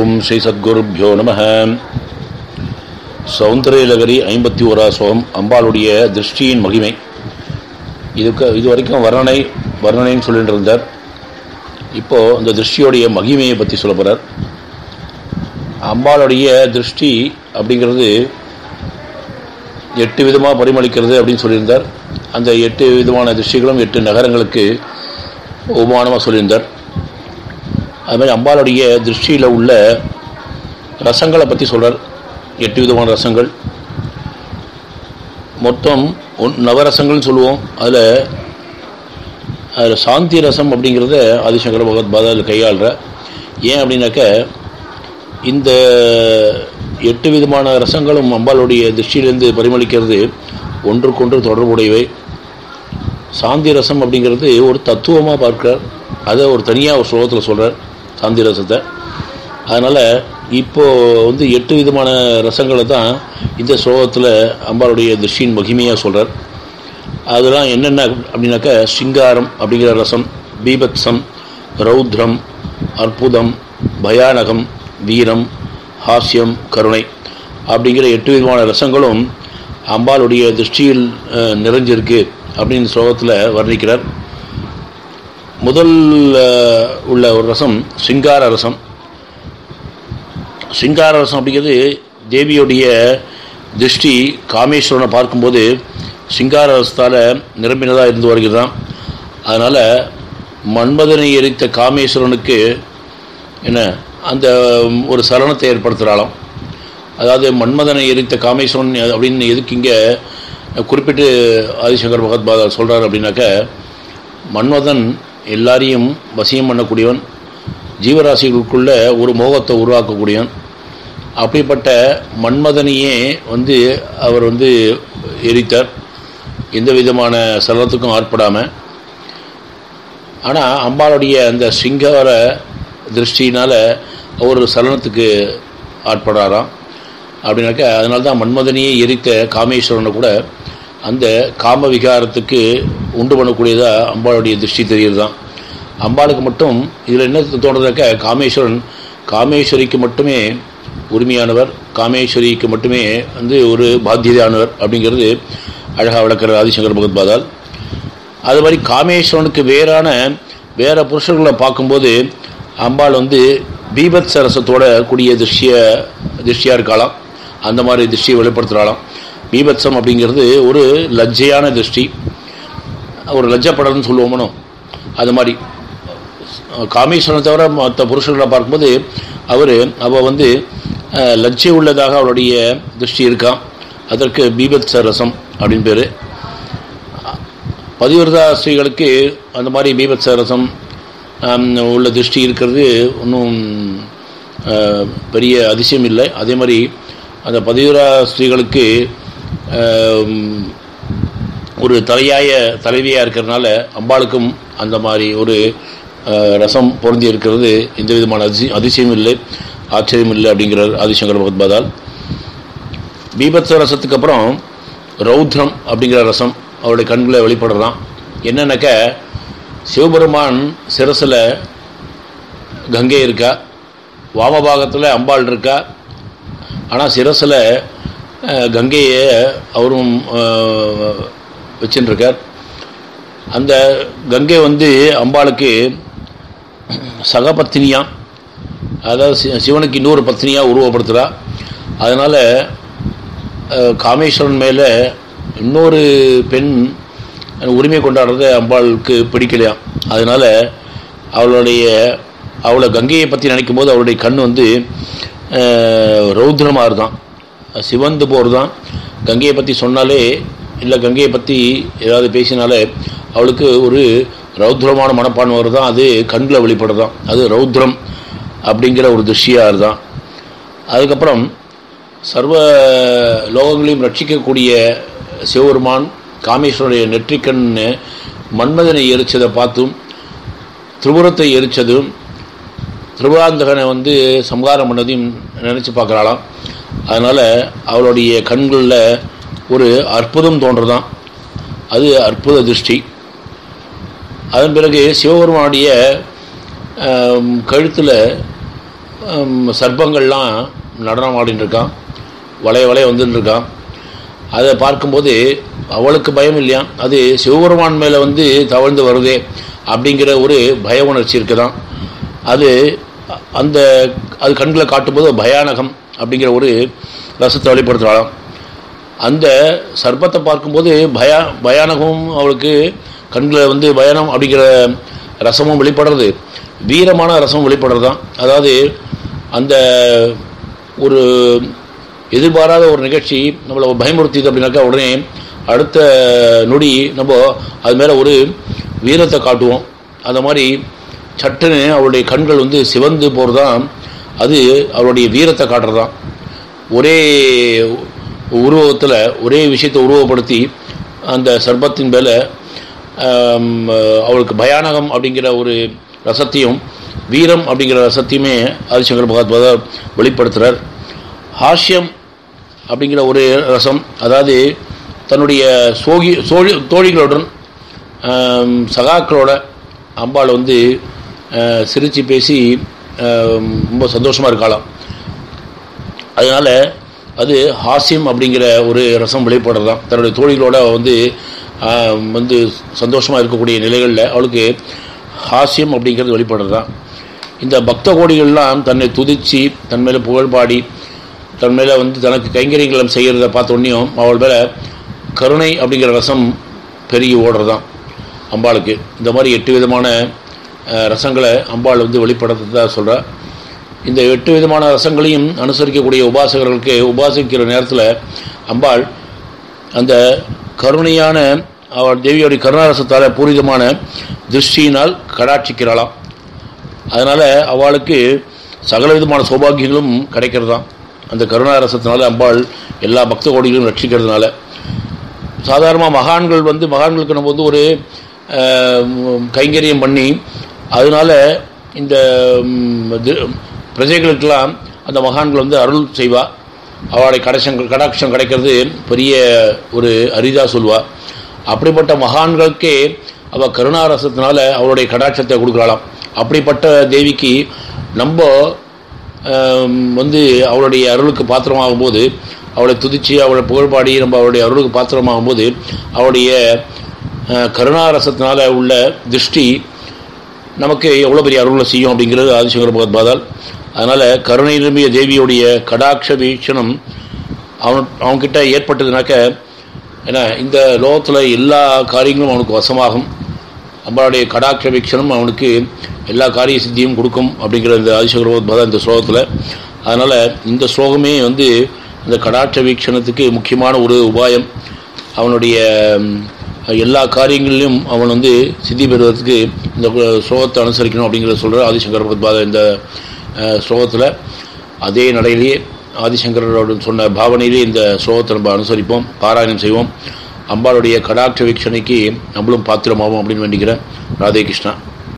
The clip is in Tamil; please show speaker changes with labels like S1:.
S1: ஓம் ஸ்ரீ சத்குருப்யோ நமः. சௌந்தரலகரி 51 ஸ்லோகம் அம்பாளுடைய திருஷ்டியின் மகிமை. இது வரைக்கும் வர்ணனைன்னு சொல்லிட்டு இருந்தார். இப்போது இந்த திருஷ்டியோடைய மகிமையை பற்றி சொல்ல போகிறார். அம்பாளுடைய திருஷ்டி அப்படிங்கிறது 8 விதமாக பரிமளிக்கிறது அப்படின்னு சொல்லியிருந்தார். அந்த 8 விதமான திருஷ்டிகளும் 8 நகரங்களுக்கு உபமானமாக சொல்லியிருந்தார். அதுமாதிரி அம்பாளுடைய திருஷ்டியில் உள்ள ரசங்களை பற்றி சொல்கிறார். 8 விதமான ரசங்கள், மொத்தம் நவரசங்கள்னு சொல்லுவோம். அதில் சாந்தி ரசம் அப்படிங்கிறத ஆதிசங்கர பகவத்பாதாவில் கையாளுற. ஏன் அப்படின்னாக்க இந்த 8 விதமான ரசங்களும் அம்பாளுடைய திருஷ்டியிலேருந்து பரிமளிக்கிறது ஒன்றுக்கொன்று தொடர்புடையவை. சாந்தி ரசம் அப்படிங்கிறது ஒரு தத்துவமாக பார்க்கிறார். அதை ஒரு தனியாக ஒரு ஸ்லோகத்தில் சொல்கிறார் சாந்தி ரசத்தை. அதனால் இப்போது 8 விதமான ரசங்களை தான் இந்த ஸ்லோகத்தில் அம்பாளுடைய திருஷ்டியின் மகிமையாக சொல்கிறார். அதெல்லாம் என்னென்ன அப்படின்னாக்கா சிங்காரம் அப்படிங்கிற ரசம், பீபத்சம், ரௌத்ரம், அற்புதம், பயானகம், வீரம், ஹாஸ்யம், கருணை அப்படிங்கிற 8 விதமான ரசங்களும் அம்பாளுடைய திருஷ்டியில் நிறைஞ்சிருக்கு அப்படின்னு ஸ்லோகத்தில் வர்ணிக்கிறார். முதல் உள்ள ஒரு ரசம் சிங்கார ரசம். சிங்கார ரசம் அப்படிங்கிறது தேவியுடைய திருஷ்டி காமேஸ்வரனை பார்க்கும்போது சிங்கார ரசத்தால் நிரம்பினதாக இருந்து வருகிறதான். அதனால் மன்மதனை எரித்த காமேஸ்வரனுக்கு அந்த ஒரு சலனத்தை ஏற்படுத்துகிறாளாம். அதாவது மன்மதனை எரித்த காமேஸ்வரன் அப்படின்னு எதுக்கு இங்கே குறிப்பிட்டு ஆதிசங்கர் பகவத்பாதா சொல்கிறார் அப்படின்னாக்க, மன்மதன் எல்லாரையும் வசியம் பண்ணக்கூடியவன், ஜீவராசிகளுக்குள்ள ஒரு மோகத்தை உருவாக்கக்கூடியவன். அப்படிப்பட்ட மன்மதனையே அவர் எரித்தார், எந்த விதமான சலனத்துக்கும் ஆட்படாமல். ஆனால் அம்பாளுடைய அந்த சிங்கார திருஷ்டினால் ஒரு சலனத்துக்கு ஆட்படாராம். அப்படின்னாக்கா அதனால்தான் மன்மதனையே எரித்த காமேஸ்வரனை கூட அந்த காம விகாரத்துக்கு உண்டு பண்ணக்கூடியதாக அம்பாளுடைய திருஷ்டி தெரிகிறது தான். அம்பாளுக்கு மட்டும் இதில் என்ன தோன்றதாக்க, காமேஸ்வரிக்கு மட்டுமே உரிமையானவர், காமேஸ்வரிக்கு மட்டுமே ஒரு பாத்தியதானவர் அப்படிங்கிறது அழகாக விளக்கிறார் ஆதிசங்கர் பகவத்பாதால். அது மாதிரி காமேஸ்வரனுக்கு வேற புருஷர்களை பார்க்கும்போது அம்பாள் பீபத்ச ரசத்தோட கூடிய திருஷ்டியாக இருக்கலாம். அந்த மாதிரி திருஷ்டியை வெளிப்படுத்துகிறாளாம். பீபத்சம் அப்படிங்கிறது ஒரு லஜ்ஜையான திருஷ்டி, ஒரு லஜ்ஜப்படல்னு சொல்லுவோமோ. அது மாதிரி காமேஸ்வரனை தவிர மற்ற புருஷர்களை பார்க்கும்போது அவள் லஜ்ஜை உள்ளதாக அவளுடைய திருஷ்டி இருக்கான். அதற்கு பீபத்ச ரசம் அப்படின்னு பேர். பதிவிரதா ஸ்ரீகளுக்கு அந்த மாதிரி பீபத்ச ரசம் உள்ள திருஷ்டி இருக்கிறது ஒன்றும் பெரிய அதிசயம் இல்லை. அதே மாதிரி அந்த பதிவிரதா ஸ்ரீகளுக்கு ஒரு தலைவியாக இருக்கிறதுனால அம்பாளுக்கும் அந்த மாதிரி ஒரு ரசம் பொருந்தி இருக்கிறது எந்த விதமான அதிசயம் இல்லை, ஆச்சரியம் இல்லை அப்படிங்கிறார் ஆதிசங்கர பகவத்பாதால். பீபத்ச ரசத்துக்கு அப்புறம் ரௌத்ரம் அப்படிங்கிற ரசம் அவருடைய கண்களை வெளிப்படுறான். என்னன்னாக்க, சிவபெருமான் சிரசில் கங்கை இருக்கா, வாமபாகத்தில் அம்பாள் இருக்கா. ஆனால் சிரசில் கங்கையை அவரும் வச்சுருக்கார். அந்த கங்கை அம்பாளுக்கு சகபத்தினியாக, அதாவது சிவனுக்கு இன்னொரு பத்தினியாக உருவப்படுத்துகிறா. அதனால் காமேஸ்வரன் மேலே இன்னொரு பெண் உரிமை கொண்டாடுறத அம்பாளுக்கு பிடிக்கலையாம். அதனால் அவளை கங்கையை பற்றி நினைக்கும் போது அவளுடைய கண் ரௌத்ரமாக இருந்தான், சிவந்து போர் தான். கங்கையை பற்றி சொன்னாலே, இல்லை கங்கையை பற்றி ஏதாவது பேசினாலே அவளுக்கு ஒரு ரௌத்ரமான மனப்பான்மை வருதான். அது கண்களை வெளிப்படுதான். அது ரௌத்ரம் அப்படிங்கிற ஒரு திருஷ்டியாக இருந்தான். அதுக்கப்புறம் சர்வ லோகங்களையும் ரட்சிக்கக்கூடிய சிவபெருமான் காமேஸ்வருடைய நெற்றிக்கண் மன்மதனை எரிச்சதை பார்த்தும், திரிபுரத்தை எரிச்சதும், திரிபுராந்தகனை சம்ஹாரம் பண்ணதையும் நினச்சி பார்க்குறாளாம். அதனால் அவளுடைய கண்களில் ஒரு அற்புதம் தோன்றுதான். அது அற்புத திருஷ்டி. அதன் பிறகு சிவபெருமானுடைய கழுத்தில் சர்ப்பங்கள்லாம் நடனம் ஆடின்னு இருக்கான், வளைய வந்துன்னு இருக்கான். அதை பார்க்கும்போது அவளுக்கு பயம் இல்லையா, அது சிவபெருமான் மேலே தவழ்ந்து வருதே அப்படிங்கிற ஒரு பய உணர்ச்சி இருக்குதான். அது கண்களை காட்டும்போது பயானகம் அப்படிங்கிற ஒரு ரசத்தை வெளிப்படுத்துகிறாளாம். அந்த சர்ப்பத்தை பார்க்கும்போது பயானகமும் அவளுக்கு கண்களை பயானம் அப்படிங்கிற ரசமும் வெளிப்படுறது, வீரமான ரசமும் வெளிப்படுறதான். அதாவது அந்த ஒரு எதிர்பாராத ஒரு நிகழ்ச்சி நம்மளை பயமுறுத்திது அப்படின்னாக்கா உடனே அடுத்த நொடி நம்ம அது மேலே ஒரு வீரத்தை காட்டுவோம். அந்த மாதிரி சட்டுன்னு அவளுடைய கண்கள் சிவந்து போகிறது தான், அது அவளுடைய வீரத்தை காட்டுறது தான். ஒரே உருவத்தில் ஒரே விஷயத்தை உருவப்படுத்தி அந்த சர்ப்பத்தின் மேலே அவளுக்கு பயானகம் அப்படிங்கிற ஒரு ரசத்தையும் வீரம் அப்படிங்கிற ரசத்தையுமே ஆதிசங்கர பகவத்பாதர் வெளிப்படுத்துகிறார். ஹாஸ்யம் அப்படிங்கிற ஒரு ரசம், அதாவது தன்னுடைய தோழிகளுடன் சகாக்களோட அம்பாள் சிரித்து பேசி ரொம்ப சந்தோஷமாக இருக்கலாம். அதனால் அது ஹாஸ்யம் அப்படிங்கிற ஒரு ரசம் வெளிப்படுறது தான். தன்னுடைய தோழிகளோட சந்தோஷமாக இருக்கக்கூடிய நிலைகளில் அவளுக்கு ஹாஸ்யம் அப்படிங்கிறது வெளிப்படுறது தான். இந்த பக்த கோடிகள்லாம் தன்னை துதித்து தன் மேலே புகழ்பாடி தன் மேலே தனக்கு கைங்கரியங்களும் செய்கிறத பார்த்தோன்னையும் அவள் மேலே கருணை அப்படிங்கிற ரசம் பெருகி ஓடுறது தான் அம்பாளுக்கு. இந்த மாதிரி 8 விதமான ரசங்களை அம்பாள் வெளிப்படுத்துறதா சொல்கிறார். இந்த 8 விதமான ரசங்களையும் அனுசரிக்கக்கூடிய உபாசகர்களுக்கு உபாசிக்கிற நேரத்தில் அம்பாள் அந்த கருணையான அவள் தேவியோடைய கருணாரசத்தால் பூரிதமான திருஷ்டியினால் கடாட்சிக்கிறாளாம். அதனால் அவளுக்கு சகல விதமான சௌபாகியங்களும் கிடைக்கிறதாம். அந்த கருணாரசத்தினால அம்பாள் எல்லா பக்த கோடிகளும் ரட்சிக்கிறதுனால. சாதாரணமாக மகான்களுக்கு நம்ம ஒரு கைங்கரியம் பண்ணி அதனால் இந்த பிரஜைகளுக்கெல்லாம் அந்த மகான்கள் அருள் செய்வா. அவளுடைய கடாட்சம் கிடைக்கிறது பெரிய ஒரு அரிதாக சொல்லுவாள். அப்படிப்பட்ட மகான்களுக்கே அவள் கருணாரசத்தினால அவளுடைய கடாட்சத்தை கொடுக்குறாளாம். அப்படிப்பட்ட தேவிக்கு நம்ம அவளுடைய அருளுக்கு பாத்திரமாகும்போது, அவளை துதித்து அவளை புகழ்பாடி நம்ம அவளுடைய அருளுக்கு பாத்திரமாகும்போது அவளுடைய கருணாரசத்தினால உள்ள திருஷ்டி நமக்கு எவ்வளோ பெரிய அருளை செய்யும் அப்படிங்கிறது ஆதிசங்கர பகவத்பாதால். அதனால் கருணை நிரம்பிய தேவியுடைய கடாட்ச வீட்சணம் அவன்கிட்ட ஏற்பட்டதுனாக்க ஏன்னா இந்த லோகத்தில் எல்லா காரியங்களும் அவனுக்கு வசமாகும். அம்பாளுடைய கடாட்ச வீட்சணம் அவனுக்கு எல்லா காரிய சித்தியும் கொடுக்கும் அப்படிங்கிற இந்த ஆதிசங்கர பகவத்பாதா இந்த ஸ்லோகத்தில். அதனால் இந்த ஸ்லோகமே இந்த கடாட்ச வீட்சணத்துக்கு முக்கியமான ஒரு உபாயம். அவனுடைய எல்லா காரியங்களிலும் அவன் சித்தி பெறுவதற்கு இந்த ஸ்லோகத்தை அனுசரிக்கணும் அப்படிங்கிறத சொல்கிற ஆதிசங்கர பகவத்பாதா இந்த ஸ்லோகத்தில். அதே நடையிலேயே ஆதிசங்கரோடு சொன்ன பாவனையிலே இந்த ஸ்லோகத்தை நம்ம அனுசரிப்போம், பாராயணம் செய்வோம். அம்பாளுடைய கடாட்ச வீட்சணைக்கு நம்மளும் பாத்திரமாகும் அப்படின்னு வேண்டிக்கிறேன். ராதே கிருஷ்ணா.